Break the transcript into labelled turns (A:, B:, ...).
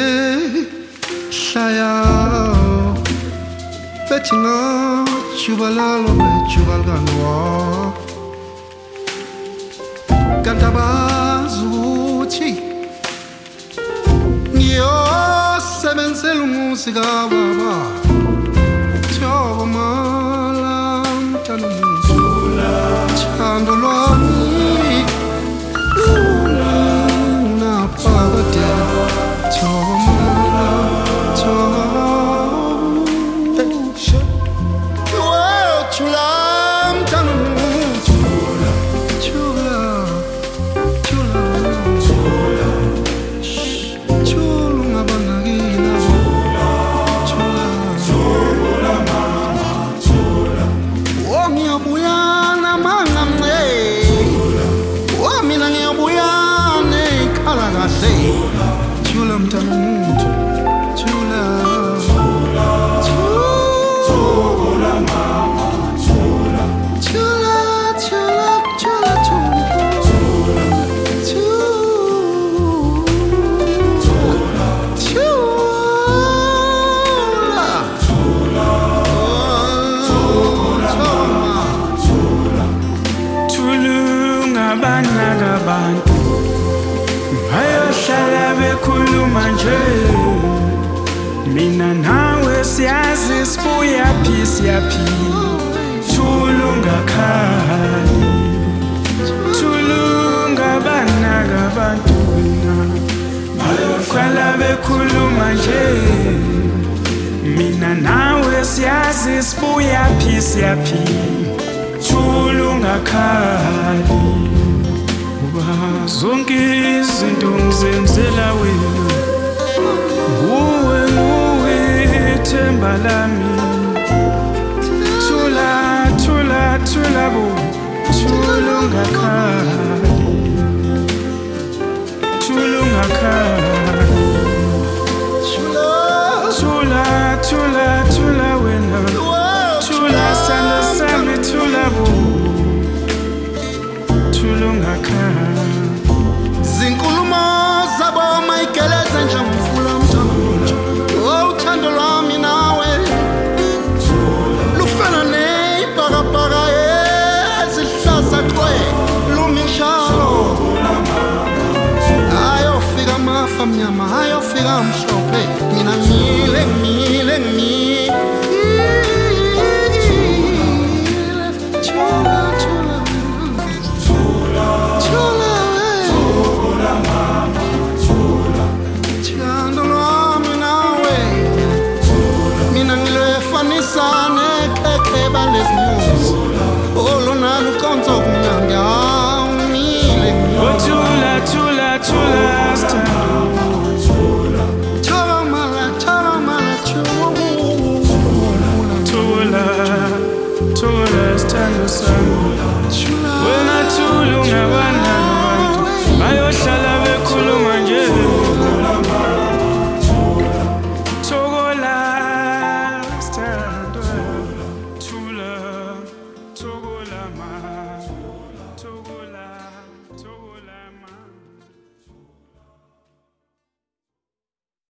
A: shaya betinga chubalalo bechubalganwa kantabazuthi ngiyosebenzela umusika baba thoba malam tanumzula chando lwami napakade thoba malam
B: mina nawe siyazi sibuya phi siyaphi thulungakhali thulunga banaka bantuna kwala bekhuluma nje mina nawe siyazi sibuya phi siyaphi thulungakhali zonke izinto ngizenzela wena nguwe themba lami thula bo thulungakhali thula wena thula sanda sami thula bo thulungakhali
A: zinkulumo zabo mayigeleze nje mfula mthando uthando lwami nawe lufana nebhakabhaka ezihlahla qwe lumishalo ayofika amafa mnyama ayofika mhlophe mina ngimile Sane keke balez news. Olo na lukonzo kumnyanga.